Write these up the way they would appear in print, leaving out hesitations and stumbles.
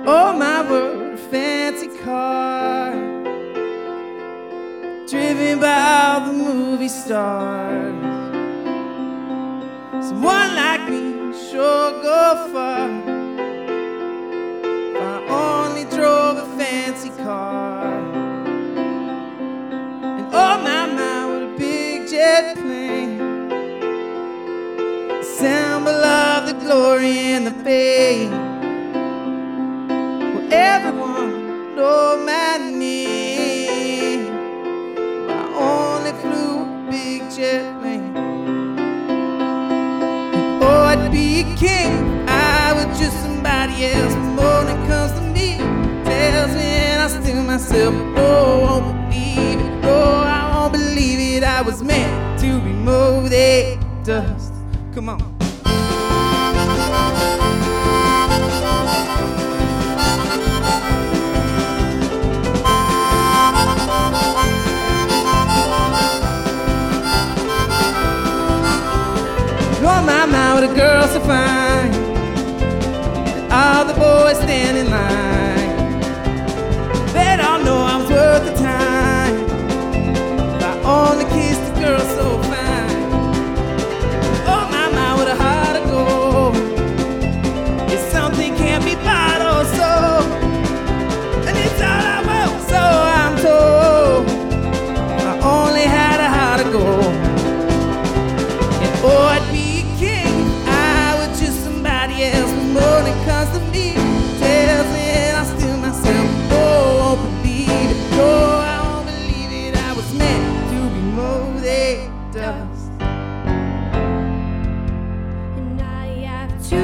Oh my word, a fancy car, driven by all the movie stars. Someone like me sure go far if I only drove a fancy car. And oh my, what a big jet plane, a symbol of the glory and the fame. Well, everyone know my name. I only flew a big jet plane. I'd be a king, I was just somebody else. The morning comes to me, tells me and I still myself. Oh, I won't believe it, oh, I won't believe it. I was meant to be moved to dust. Come on. Oh my, what a girl so fine, and all the boys stand in line. They don't know I was worth the time if I only kissed a girl so fine. Oh my, what a heart of gold, if something can't be bought or sold, and it's all I want, so I'm told. I only had a heart of gold. And oh, I'd be else. The morning comes to me, tells me and I still myself. Oh, I won't believe it, oh, I won't believe it. I was meant to be molded dust. And I have to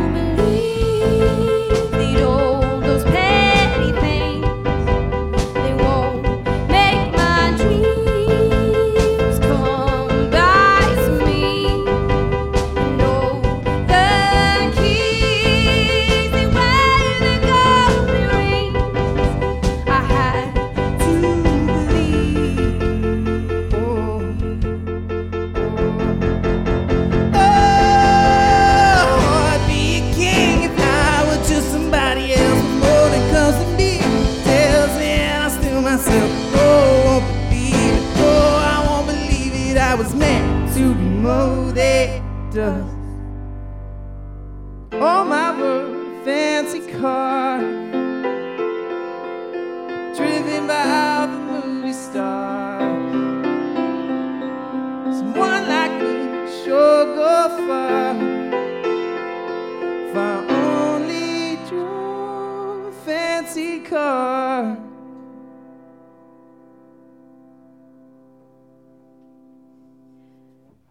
believe that all those petty things, they won't make my dreams come back to me. I was meant to be molded dust. Oh my word, fancy car, driven by all the movie stars. Someone like me sure go far if I only drove a fancy car.